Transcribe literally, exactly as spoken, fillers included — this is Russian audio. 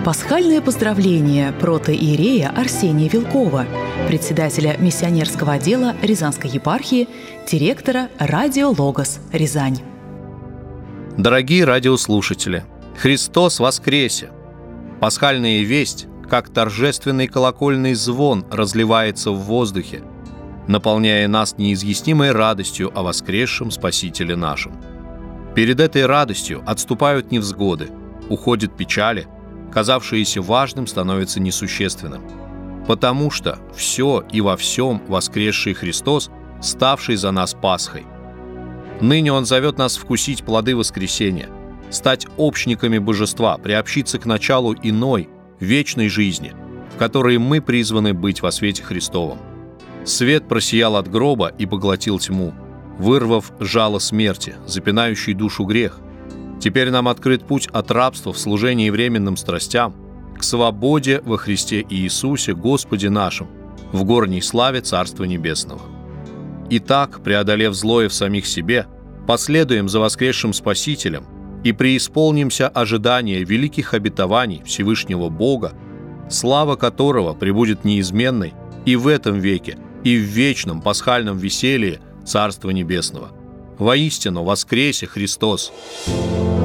Пасхальное поздравление протоиерея Арсения Вилкова, председателя миссионерского отдела Рязанской епархии, директора «Радио Логос» Рязань. Дорогие радиослушатели, Христос воскресе! Пасхальная весть, как торжественный колокольный звон, разливается в воздухе, наполняя нас неизъяснимой радостью о воскресшем Спасителе нашем. Перед этой радостью отступают невзгоды, уходят печали, казавшееся важным становится несущественным. Потому что все и во всем воскресший Христос, ставший за нас Пасхой. Ныне Он зовет нас вкусить плоды воскресения, стать общниками Божества, приобщиться к началу иной, вечной жизни, в которой мы призваны быть во свете Христовом. Свет просиял от гроба и поглотил тьму, вырвав жало смерти, запинающий душу грех. Теперь нам открыт путь от рабства в служении временным страстям к свободе во Христе Иисусе, Господе нашим, в горней славе Царства Небесного. Итак, преодолев злое в самих себе, последуем за воскресшим Спасителем и преисполнимся ожидания великих обетований Всевышнего Бога, слава которого пребудет неизменной и в этом веке, и в вечном пасхальном веселье Царства Небесного. Воистину воскресе Христос!